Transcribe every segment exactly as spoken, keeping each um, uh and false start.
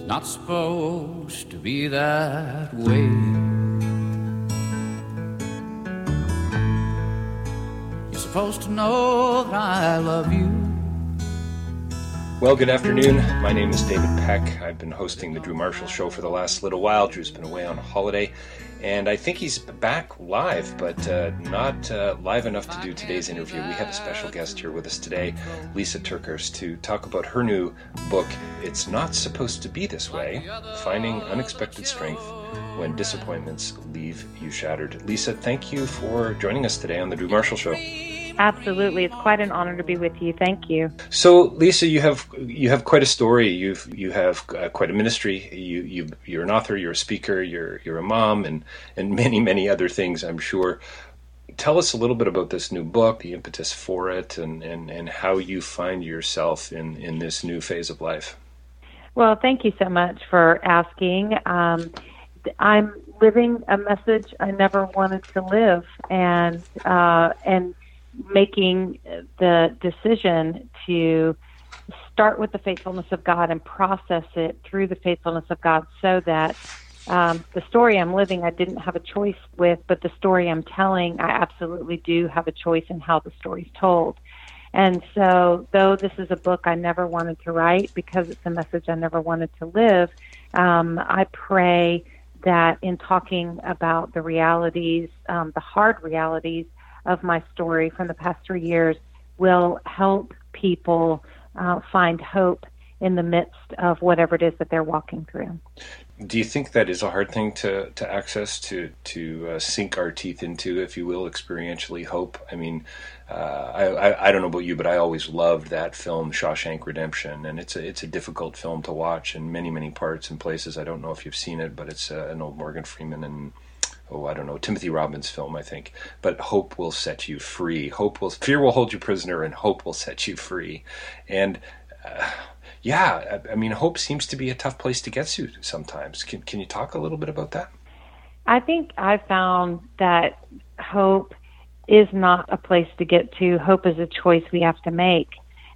not supposed to be that way. You're supposed to know that I love you. Well, good afternoon. My name is David Peck. I've been hosting the Drew Marshall Show for the last little while. Drew's been away on holiday, and I think he's back live, but uh, not uh, live enough to do today's interview. We have a special guest here with us today, Lisa TerKeurst, to talk about her new book, It's Not Supposed to Be This Way, Finding Unexpected Strength When Disappointments Leave You Shattered. Lisa, thank you for joining us today on the Drew Marshall Show. Absolutely. It's quite an honor to be with you. Thank you. So, Lisa, you have you have quite a story. You've you have uh, quite a ministry. You you you're an author. You're a speaker. You're you're a mom, and and many many other things, I'm sure. Tell us a little bit about this new book, the impetus for it, and and, and how you find yourself in, in this new phase of life. Well, thank you so much for asking. Um, I'm living a message I never wanted to live, and uh, and. making the decision to start with the faithfulness of God and process it through the faithfulness of God, so that um, the story I'm living, I didn't have a choice with, but the story I'm telling, I absolutely do have a choice in how the story's told. And so, though this is a book I never wanted to write because it's a message I never wanted to live, um, I pray that in talking about the realities, um, the hard realities of my story from the past three years will help people uh, find hope in the midst of whatever it is that they're walking through. Do you think that is a hard thing to, to access, to to uh, sink our teeth into, if you will, experientially, hope? I mean, uh, I, I I don't know about you, but I always loved that film, Shawshank Redemption, and it's a it's a difficult film to watch in many many parts and places. I don't know if you've seen it, but it's uh, an old Morgan Freeman and oh, I don't know, Timothy Robbins film, I think. But hope will set you free. Hope will, fear will hold you prisoner, and hope will set you free. And uh, yeah, I, I mean, hope seems to be a tough place to get to sometimes. Can can you talk a little bit about that? I think I found that hope is not a place to get to. Hope is a choice we have to make.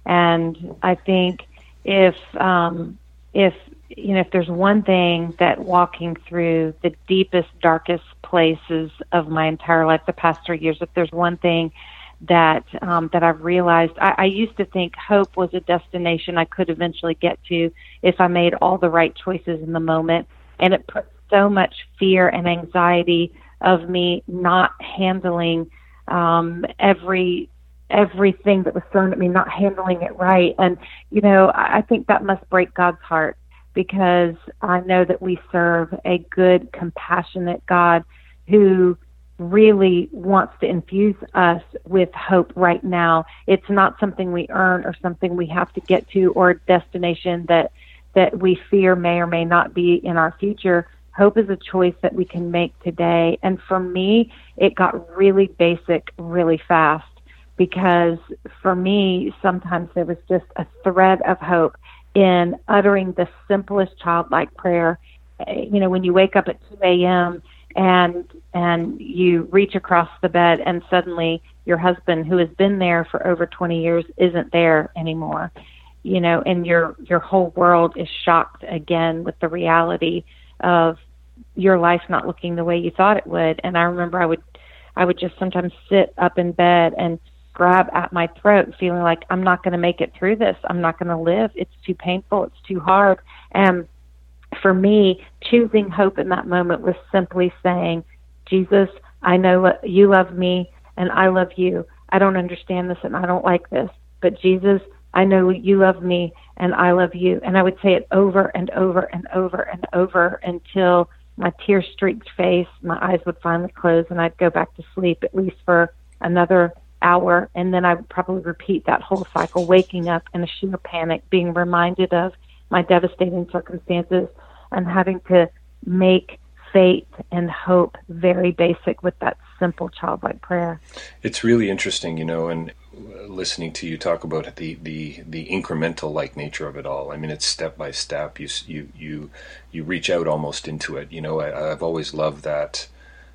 And I think if um, if you know, if there's one thing that walking through the deepest, darkest places of my entire life, the past three years, if there's one thing that um, that I've realized, I, I used to think hope was a destination I could eventually get to if I made all the right choices in the moment. And it put so much fear and anxiety of me not handling um, every everything that was thrown at me, not handling it right. And, you know, I, I think that must break God's heart, because I know that we serve a good, compassionate God who really wants to infuse us with hope right now. It's not something we earn or something we have to get to, or a destination that that we fear may or may not be in our future. Hope is a choice that we can make today. And for me, it got really basic really fast, because for me, sometimes there was just a thread of hope in uttering the simplest childlike prayer. You know, when you wake up at two a.m. and and you reach across the bed and suddenly your husband, who has been there for over twenty years, isn't there anymore. You know, and your your whole world is shocked again with the reality of your life not looking the way you thought it would. And I remember I would I would just sometimes sit up in bed and grab at my throat, feeling like I'm not going to make it through this. I'm not going to live. It's too painful. It's too hard. And for me, choosing hope in that moment was simply saying, Jesus, I know you love me and I love you. I don't understand this and I don't like this, but Jesus, I know you love me and I love you. And I would say it over and over and over and over until my tear-streaked face, my eyes would finally close, and I'd go back to sleep, at least for another hour, and then I would probably repeat that whole cycle, waking up in a sheer panic, being reminded of my devastating circumstances, and having to make faith and hope very basic with that simple childlike prayer. It's really interesting, you know, and listening to you talk about the the the incremental like nature of it all. I mean, it's step by step. You you you you reach out almost into it. You know, I, I've always loved that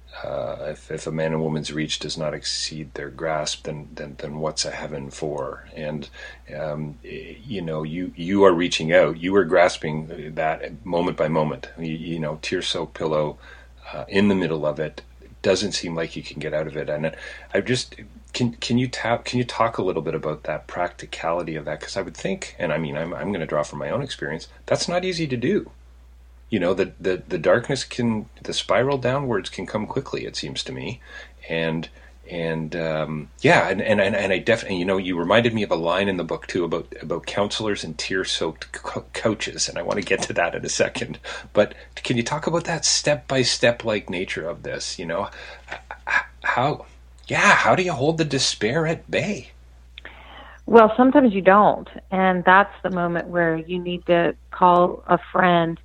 Uh, if, if a man and woman's reach does not exceed their grasp, then then, then what's a heaven for? And um, you know, you you are reaching out. You are grasping that moment by moment. You, you know, tear-soaked pillow uh, in the middle of it. Doesn't seem like you can get out of it. And I just can can you tap can you talk a little bit about that practicality of that? Because I would think, and I mean, I'm I'm going to draw from my own experience. That's not easy to do. You know, the, the, the darkness can, the spiral downwards can come quickly, it seems to me. And, and, um, yeah, and, and, and I definitely, you know, you reminded me of a line in the book too about, about counselors and tear-soaked co- coaches. And I want to get to that in a second, but can you talk about that step-by-step like nature of this, you know, how, yeah, how do you hold the despair at bay? Well, sometimes you don't. And that's the moment where you need to call a friend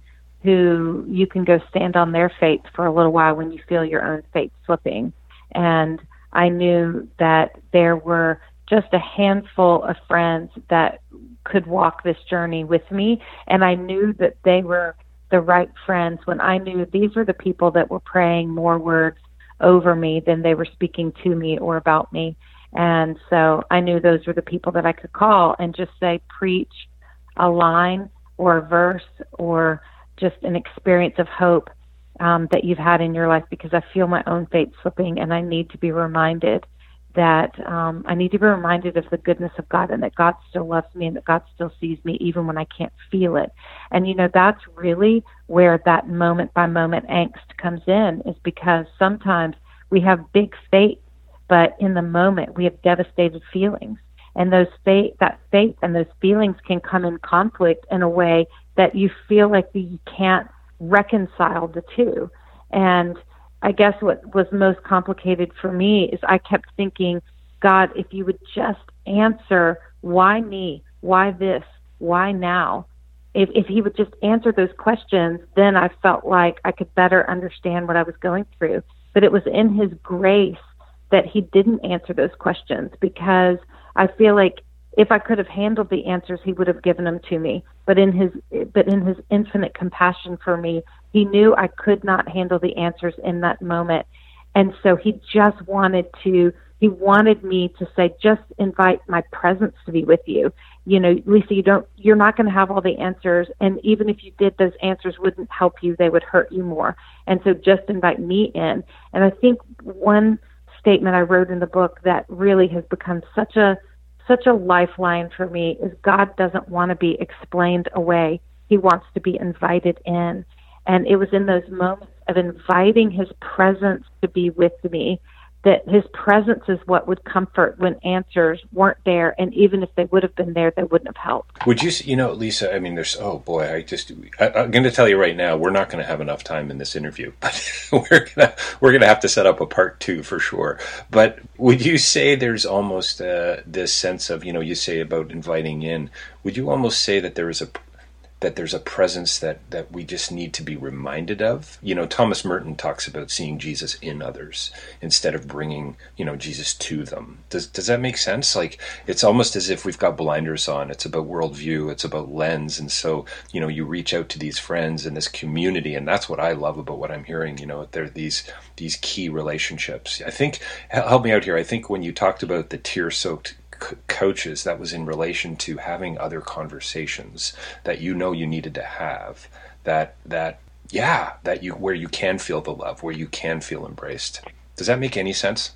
who you can go stand on their fate for a little while when you feel your own fate slipping. And I knew that there were just a handful of friends that could walk this journey with me. And I knew that they were the right friends when I knew these were the people that were praying more words over me than they were speaking to me or about me. And so I knew those were the people that I could call and just say, preach a line or a verse or just an experience of hope um, that you've had in your life, because I feel my own fate slipping, and I need to be reminded that um, I need to be reminded of the goodness of God, and that God still loves me, and that God still sees me even when I can't feel it. And, you know, that's really where that moment by moment angst comes in, is because sometimes we have big faith, but in the moment we have devastated feelings. And those faith, that faith and those feelings can come in conflict in a way that you feel like you can't reconcile the two. And I guess what was most complicated for me is I kept thinking, God, if you would just answer, why me? Why this? Why now? If, if he would just answer those questions, then I felt like I could better understand what I was going through. But it was in his grace that he didn't answer those questions, because I feel like if I could have handled the answers, he would have given them to me. But in his, but in his infinite compassion for me, he knew I could not handle the answers in that moment. And so he just wanted to, he wanted me to say, just invite my presence to be with you. You know, Lisa, you don't, you're not going to have all the answers. And even if you did, those answers wouldn't help you. They would hurt you more. And so just invite me in. And I think one statement I wrote in the book that really has become such a, such a lifeline for me is God doesn't want to be explained away. He wants to be invited in. And it was in those moments of inviting his presence to be with me that his presence is what would comfort when answers weren't there. And even if they would have been there, they wouldn't have helped. Would you, you know, Lisa, I mean, there's, oh boy, I just, I, I'm going to tell you right now, we're not going to have enough time in this interview, but we're going to, we're going to have to set up a part two for sure. But would you say there's almost uh, this sense of, you know, you say about inviting in, would you almost say that there is a, that there's a presence that, that we just need to be reminded of? You know, Thomas Merton talks about seeing Jesus in others instead of bringing, you know, Jesus to them. Does does that make sense? Like, it's almost as if we've got blinders on. It's about worldview. It's about lens. And so, you know, you reach out to these friends and this community, and that's what I love about what I'm hearing. You know, there are these, these key relationships. I think, help me out here, I think when you talked about the tear-soaked coaches, that was in relation to having other conversations that you know you needed to have, that that yeah that you where you can feel the love, where you can feel embraced. Does that make any sense?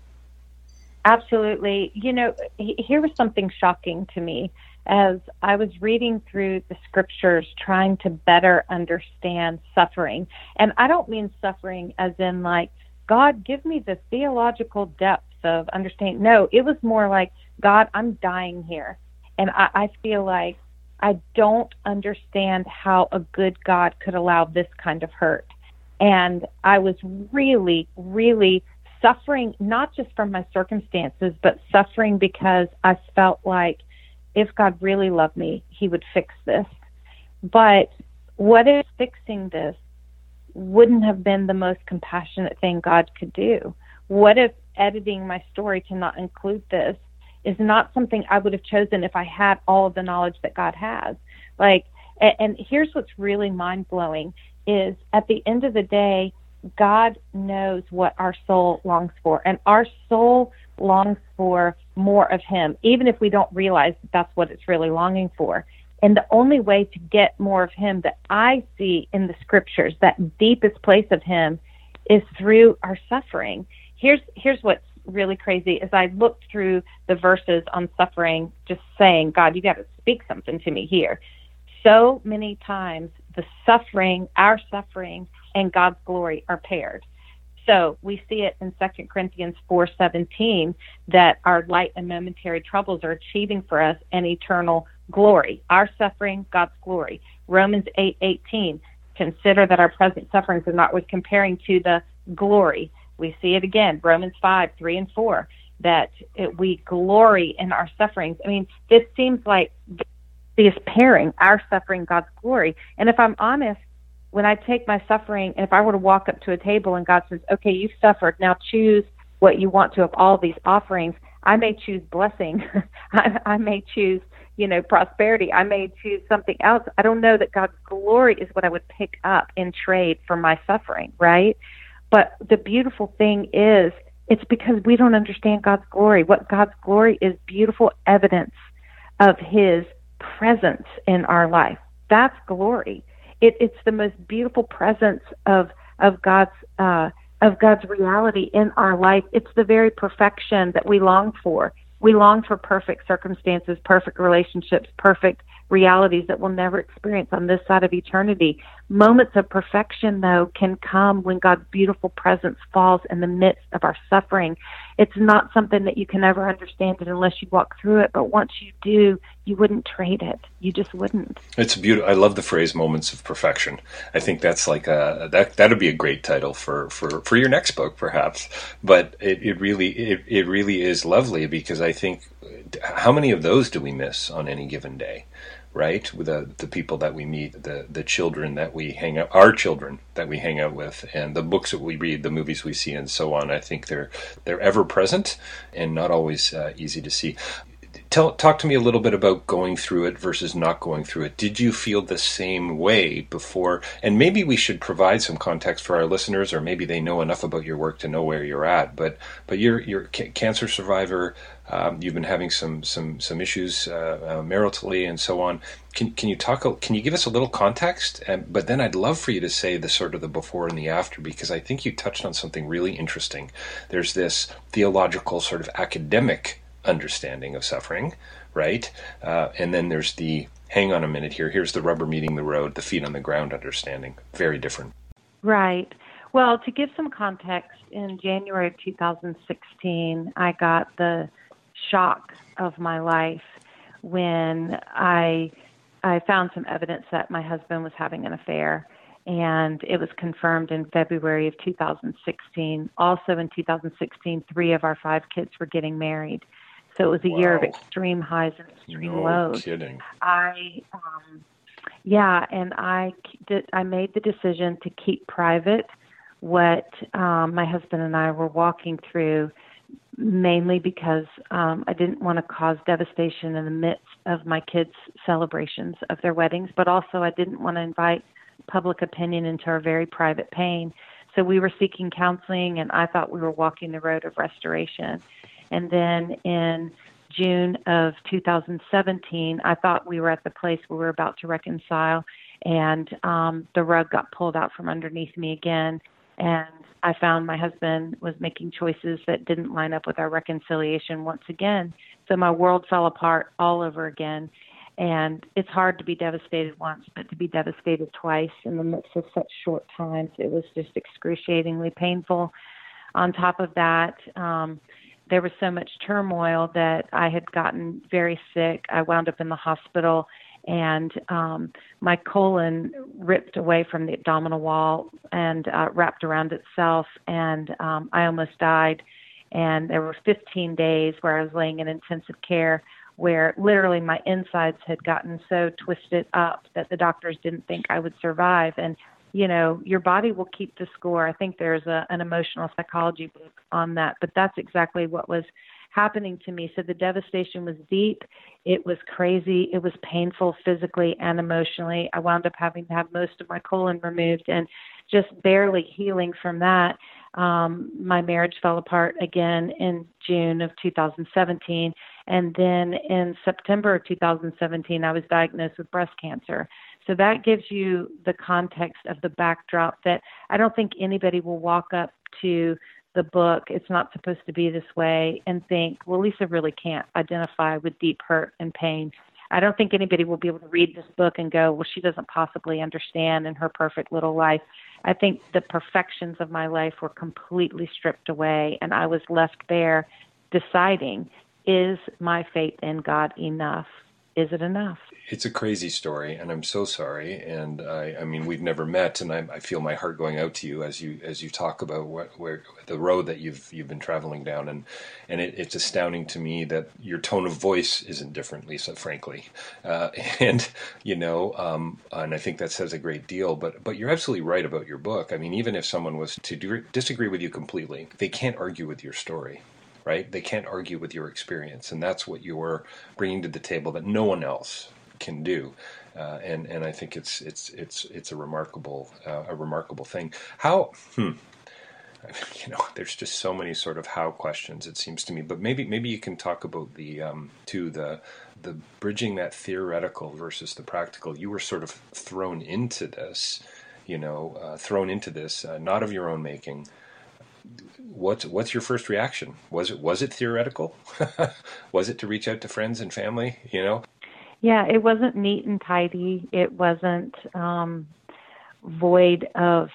Absolutely. You know, here was something shocking to me as I was reading through the scriptures trying to better understand suffering. And I don't mean suffering as in like, God, give me the theological depth of understanding. No, it was more like, God, I'm dying here. And I, I feel like I don't understand how a good God could allow this kind of hurt. And I was really, really suffering, not just from my circumstances, but suffering because I felt like if God really loved me, he would fix this. But what if fixing this wouldn't have been the most compassionate thing God could do? What if editing my story to not include this is not something I would have chosen if I had all of the knowledge that God has? Like, and, and here's what's really mind-blowing is at the end of the day, God knows what our soul longs for, and our soul longs for more of him, even if we don't realize that that's what it's really longing for. And the only way to get more of him that I see in the scriptures, that deepest place of him, is through our suffering. Here's here's what's really crazy is I looked through the verses on suffering, just saying, God, you got to speak something to me here. So many times the suffering, our suffering, and God's glory are paired. So we see it in Second Corinthians four seventeen that our light and momentary troubles are achieving for us an eternal glory. Our suffering, God's glory. Romans eight eighteen, consider that our present sufferings are not worth comparing to the glory. We see it again, Romans five three and four, that it, we glory in our sufferings. I mean, this seems like this pairing, our suffering, God's glory. And if I'm honest, when I take my suffering, if I were to walk up to a table and God says, okay, you've suffered, now choose what you want to of all these offerings, I may choose blessing. I, I may choose, you know, prosperity. I may choose something else. I don't know that God's glory is what I would pick up in trade for my suffering, right? But the beautiful thing is, it's because we don't understand God's glory. What God's glory is, beautiful evidence of his presence in our life. That's glory. It, it's the most beautiful presence of of God's uh, of God's reality in our life. It's the very perfection that we long for. We long for perfect circumstances, perfect relationships, perfect realities that we'll never experience on this side of eternity. Moments of perfection, though, can come when God's beautiful presence falls in the midst of our suffering. It's not something that you can ever understand it unless you walk through it, but once you do, you wouldn't trade it. You just wouldn't. It's beautiful. I love the phrase "moments of perfection." I think that's like a that that'd be a great title for, for, for your next book, perhaps. But it, it really it, it really is lovely, because I think, how many of those do we miss on any given day? Right, with the the people that we meet, the the children that we hang out, our children that we hang out with, and the books that we read, the movies we see, and so on. I think they're they're ever present and not always uh, easy to see. Tell talk to me a little bit about going through it versus not going through it. Did you feel the same way before? And maybe we should provide some context for our listeners, or maybe they know enough about your work to know where you're at. But but you're you're a cancer survivor. Um, you've been having some some some issues uh, uh, maritally and so on. Can can you talk? Can you give us a little context? And, but then I'd love for you to say the sort of the before and the after, because I think you touched on something really interesting. There's this theological sort of academic understanding of suffering, right? Uh, and then there's the hang on a minute here. Here's the rubber meeting the road, the feet on the ground understanding. Very different. Right. Well, to give some context, in January of two thousand sixteen, I got the shock of my life when I I found some evidence that my husband was having an affair, and it was confirmed in February of two thousand sixteen. Also in two thousand sixteen, three of our five kids were getting married. So it was a wow. year of extreme highs and extreme no lows. Kidding. I, um, yeah, and I did, I made the decision to keep private what um, my husband and I were walking through, mainly because um, I didn't want to cause devastation in the midst of my kids' celebrations of their weddings, but also I didn't want to invite public opinion into our very private pain. So we were seeking counseling, and I thought we were walking the road of restoration. And then in June of two thousand seventeen, I thought we were at the place where we were about to reconcile, and um, the rug got pulled out from underneath me again. And I found my husband was making choices that didn't line up with our reconciliation once again. So my world fell apart all over again. And it's hard to be devastated once, but to be devastated twice in the midst of such short times, it was just excruciatingly painful. On top of that, um, there was so much turmoil that I had gotten very sick. I wound up in the hospital, and um, my colon ripped away from the abdominal wall and uh, wrapped around itself, and um, I almost died. And there were fifteen days where I was laying in intensive care, where literally my insides had gotten so twisted up that the doctors didn't think I would survive. And, you know, your body will keep the score. I think there's a, an emotional psychology book on that, but that's exactly what was happening to me. So the devastation was deep. It was crazy. It was painful physically and emotionally. I wound up having to have most of my colon removed. And just barely healing from that. Um, my marriage fell apart again in June of two thousand seventeen. And then in September of two thousand seventeen, I was diagnosed with breast cancer. So that gives you the context of the backdrop that I don't think anybody will walk up to the book, It's Not Supposed to Be This Way, and think, well, Lisa really can't identify with deep hurt and pain. I don't think anybody will be able to read this book and go, well, she doesn't possibly understand in her perfect little life. I think the perfections of my life were completely stripped away, and I was left there deciding, is my faith in God enough? Is it enough? It's a crazy story, and I'm so sorry. And I, I mean, we've never met, and I, I feel my heart going out to you as you as you talk about what, where the road that you've you've been traveling down, and and it, it's astounding to me that your tone of voice isn't different, Lisa. Frankly, uh, and you know, um, and I think that says a great deal. But but you're absolutely right about your book. I mean, even if someone was to do, disagree with you completely, they can't argue with your story. Right? They can't argue with your experience, and that's what you're bringing to the table that no one else can do. Uh, and and I think it's it's it's it's a remarkable uh, a remarkable thing. How? Hmm, you know, there's just so many sort of how questions, it seems to me. But maybe maybe you can talk about the um, to the the bridging that theoretical versus the practical. You were sort of thrown into this, you know, uh, thrown into this, uh, not of your own making. What's what's your first reaction? Was it was it theoretical? Was it to reach out to friends and family? You know? Yeah, it wasn't neat and tidy. It wasn't um, void of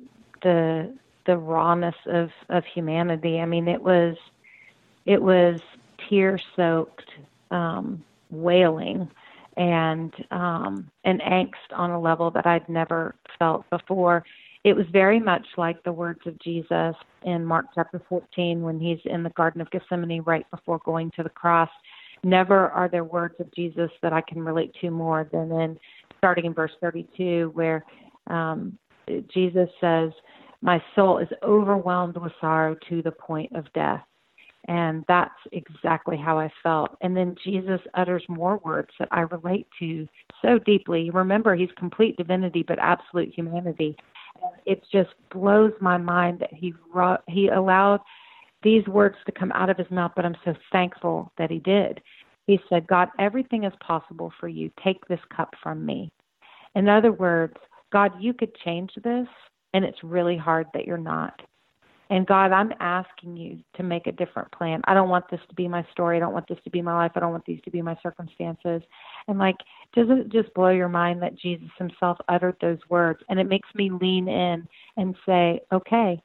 the the rawness of, of humanity. I mean, it was it was tear soaked um, wailing and um, and angst on a level that I'd never felt before. It was very much like the words of Jesus in Mark chapter fourteen when he's in the Garden of Gethsemane right before going to the cross. Never are there words of Jesus that I can relate to more than in starting in verse thirty-two where um, Jesus says, my soul is overwhelmed with sorrow to the point of death. And that's exactly how I felt. And then Jesus utters more words that I relate to so deeply. Remember, he's complete divinity but absolute humanity. It just blows my mind that he wrote, he allowed these words to come out of his mouth, but I'm so thankful that he did. He said, God, everything is possible for you. Take this cup from me. In other words, God, you could change this, and it's really hard that you're not. And God, I'm asking you to make a different plan. I don't want this to be my story. I don't want this to be my life. I don't want these to be my circumstances. And like, doesn't it just blow your mind that Jesus himself uttered those words? And it makes me lean in and say, okay,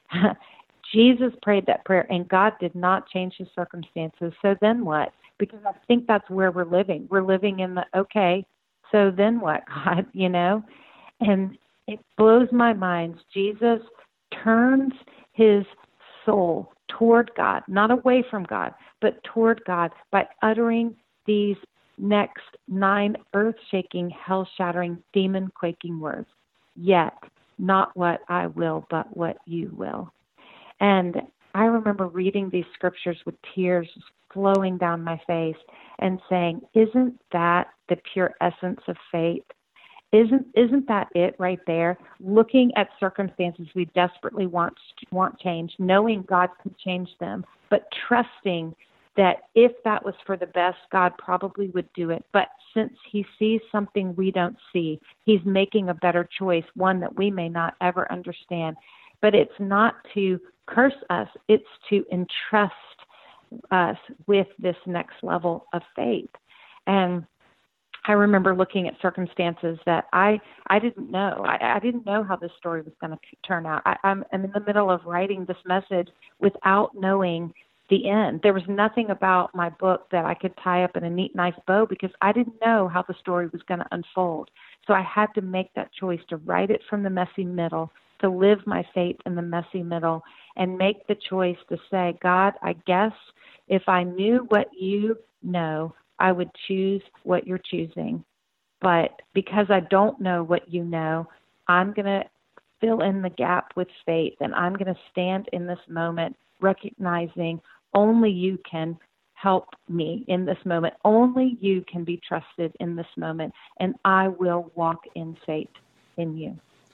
Jesus prayed that prayer and God did not change his circumstances. So then what? Because I think that's where we're living. We're living in the, okay, so then what, God, you know? And it blows my mind. Jesus turns his soul toward God, not away from God, but toward God by uttering these next nine earth-shaking, hell-shattering, demon-quaking words. Yet, not what I will, but what you will. And I remember reading these scriptures with tears flowing down my face and saying, isn't that the pure essence of faith? Isn't isn't that it right there? Looking at circumstances we desperately want want change, knowing God can change them, but trusting that if that was for the best, God probably would do it. But since he sees something we don't see, he's making a better choice, one that we may not ever understand. But it's not to curse us, it's to entrust us with this next level of faith. And I remember looking at circumstances that I, I didn't know. I, I didn't know how this story was going to turn out. I, I'm, I'm in the middle of writing this message without knowing the end. There was nothing about my book that I could tie up in a neat, nice bow because I didn't know how the story was going to unfold. So I had to make that choice to write it from the messy middle, to live my faith in the messy middle, and make the choice to say, God, I guess if I knew what you know, I would choose what you're choosing. But because I don't know what you know, I'm going to fill in the gap with faith, and I'm going to stand in this moment recognizing only you can help me in this moment. Only you can be trusted in this moment, and I will walk in faith in you.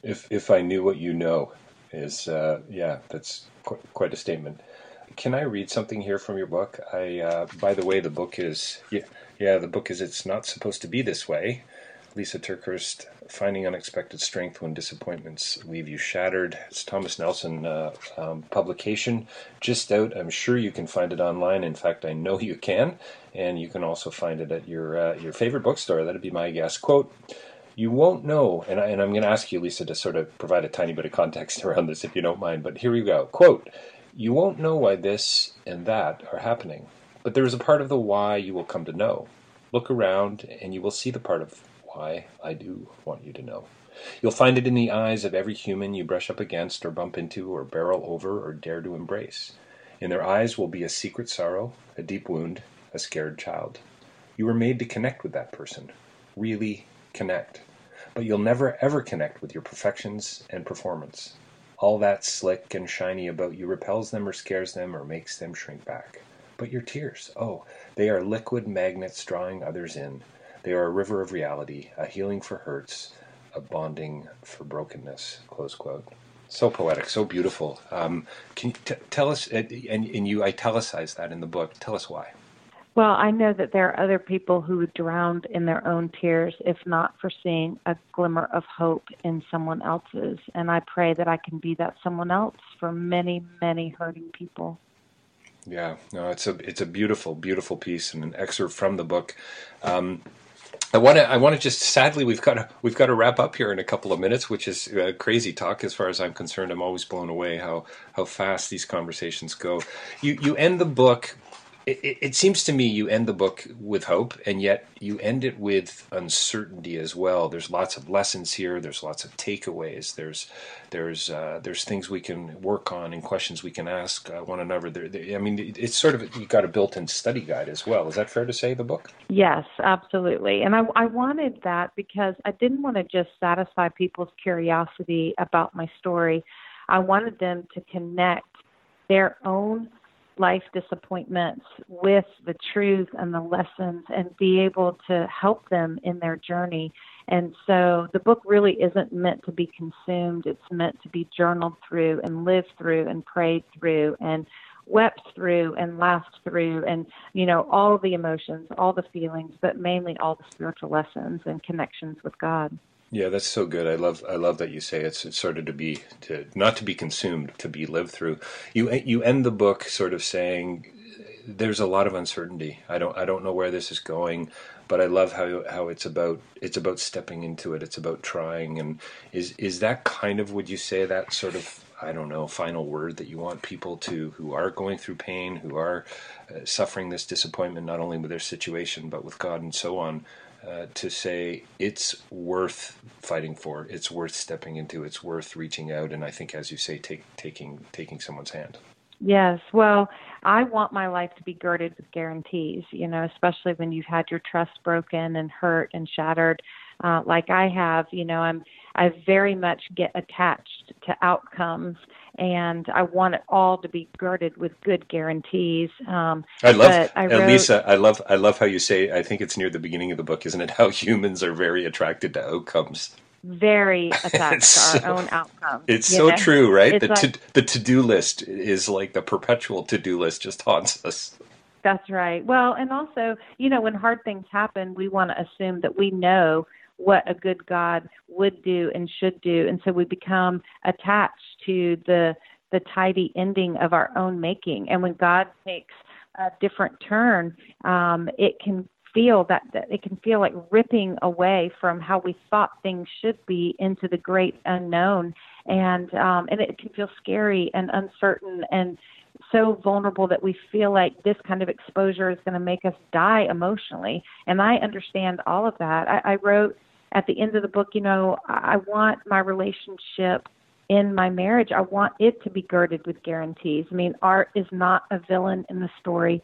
If if I knew what you know is, uh, yeah, that's qu- quite a statement. Can I read something here from your book? I, uh, by the way, the book is, yeah, yeah, the book is It's Not Supposed to Be This Way. Lisa TerKeurst, Finding Unexpected Strength When Disappointments Leave You Shattered. It's Thomas Nelson uh, um, publication, just out. I'm sure you can find it online. In fact, I know you can, and you can also find it at your uh, your favorite bookstore. That'd be my guess. Quote, "You won't know," and, I, and I'm going to ask you, Lisa, to sort of provide a tiny bit of context around this, if you don't mind, but here we go. Quote, "You won't know why this and that are happening, but there is a part of the why you will come to know. Look around, and you will see the part of why I do want you to know. You'll find it in the eyes of every human you brush up against or bump into or barrel over or dare to embrace. In their eyes will be a secret sorrow, a deep wound, a scared child. You were made to connect with that person, really connect. But you'll never ever connect with your perfections and performance. All that slick and shiny about you repels them or scares them or makes them shrink back. But your tears, oh, they are liquid magnets drawing others in. They are a river of reality, a healing for hurts, a bonding for brokenness," close quote. So poetic, so beautiful. Um, can you t- tell us, and, and you italicize that in the book, tell us why. Well, I know that there are other people who drowned in their own tears, if not for seeing a glimmer of hope in someone else's. And I pray that I can be that someone else for many, many hurting people. Yeah, no, it's a it's a beautiful, beautiful piece and an excerpt from the book. Um, I want to I want to just sadly we've got to we've got to wrap up here in a couple of minutes, which is uh, crazy talk as far as I'm concerned. I'm always blown away how how fast these conversations go. You you end the book. It, it, it seems to me you end the book with hope, and yet you end it with uncertainty as well. There's lots of lessons here. There's lots of takeaways. There's there's uh, there's things we can work on and questions we can ask uh, one another. There, there, I mean, it's sort of you got a built-in study guide as well. Is that fair to say? The book? Yes, absolutely. And I, I wanted that because I didn't want to just satisfy people's curiosity about my story. I wanted them to connect their own life disappointments with the truth and the lessons and be able to help them in their journey. And so the book really isn't meant to be consumed. It's meant to be journaled through and lived through and prayed through and wept through and laughed through and, you know, all the emotions, all the feelings, but mainly all the spiritual lessons and connections with God. Yeah, that's so good. I love I love that you say it's, it's sort of to be to not to be consumed, to be lived through. You you end the book sort of saying there's a lot of uncertainty. I don't I don't know where this is going, but I love how how it's about it's about stepping into it. It's about trying. And is is that kind of, would you say, that sort of, I don't know, final word that you want people to who are going through pain, who are uh, suffering this disappointment, not only with their situation but with God and so on, Uh, to say it's worth fighting for, it's worth stepping into, it's worth reaching out, and I think, as you say, take, taking taking someone's hand. Yes, well, I want my life to be girded with guarantees, you know, especially when you've had your trust broken and hurt and shattered, uh, like I have. You know, I'm I very much get attached to outcomes, and I want it all to be girded with good guarantees. Um, I love, but I wrote, uh, Lisa, I love, I love how you say, I think it's near the beginning of the book, isn't it? How humans are very attracted to outcomes. Very attached to so, our own outcomes. It's so know? true, right? It's The like, to, the to-do list is like the perpetual to-do list, just haunts us. That's right. Well, and also, you know, when hard things happen, we want to assume that we know what a good God would do and should do. And so we become attached to the the tidy ending of our own making. And when God takes a different turn, um, it can feel that, that it can feel like ripping away from how we thought things should be into the great unknown. And um, and it can feel scary and uncertain and so vulnerable that we feel like this kind of exposure is going to make us die emotionally. And I understand all of that. I, I wrote at the end of the book, you know, I want my relationship in my marriage, I want it to be girded with guarantees. I mean, Art is not a villain in the story,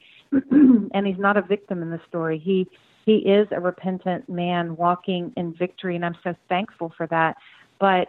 and he's not a victim in the story. He he is a repentant man walking in victory, and I'm so thankful for that. But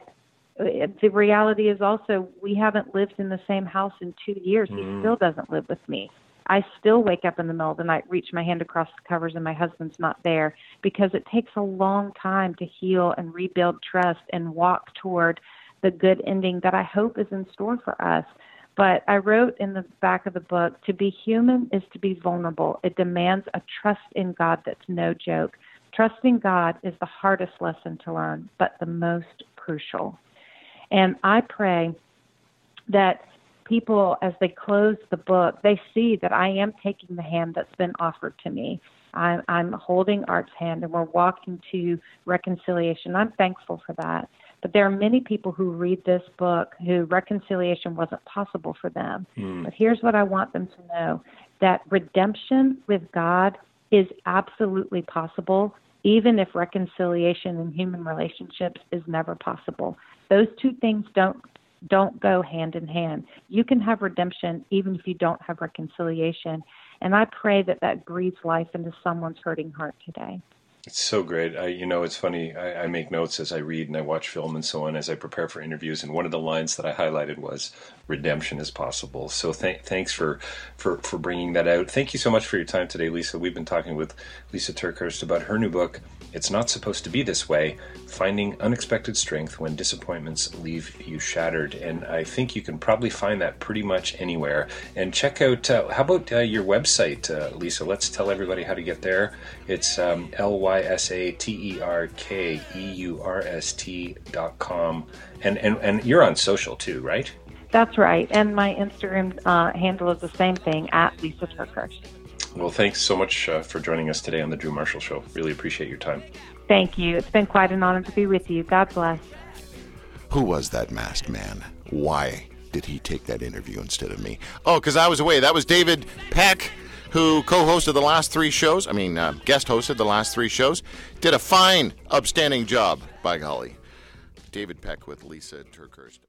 the reality is also we haven't lived in the same house in two years. Mm. He still doesn't live with me. I still wake up in the middle of the night, reach my hand across the covers, and my husband's not there, because it takes a long time to heal and rebuild trust and walk toward the good ending that I hope is in store for us. But I wrote in the back of the book, to be human is to be vulnerable. It demands a trust in God that's no joke. Trusting God is the hardest lesson to learn, but the most crucial. And I pray that people, as they close the book, they see that I am taking the hand that's been offered to me. I'm, I'm holding Art's hand, and we're walking to reconciliation. I'm thankful for that. But there are many people who read this book who reconciliation wasn't possible for them. Mm. But here's what I want them to know, that redemption with God is absolutely possible, even if reconciliation in human relationships is never possible. Those two things don't don't go hand in hand. You can have redemption even if you don't have reconciliation. And I pray that that breathes life into someone's hurting heart today. It's so great. I, you know, it's funny. I, I make notes as I read and I watch film and so on as I prepare for interviews. And one of the lines that I highlighted was redemption is possible. So th- thanks for, for, for bringing that out. Thank you so much for your time today, Lisa. We've been talking with Lisa TerKeurst about her new book, It's Not Supposed to Be This Way, Finding Unexpected Strength When Disappointments Leave You Shattered. And I think you can probably find that pretty much anywhere. And check out, uh, how about uh, your website, uh, Lisa? Let's tell everybody how to get there. It's um, L Y S A T E R K E U R S T dot com. And, and, and you're on social too, right? That's right. And my Instagram uh, handle is the same thing, at Lisa TerKeurst. Well, thanks so much uh, for joining us today on The Drew Marshall Show. Really appreciate your time. Thank you. It's been quite an honor to be with you. God bless. Who was that masked man? Why did he take that interview instead of me? Oh, because I was away. That was David Peck, who co-hosted the last three shows. I mean, uh, guest hosted the last three shows. Did a fine, upstanding job, by golly. David Peck with Lisa TerKeurst.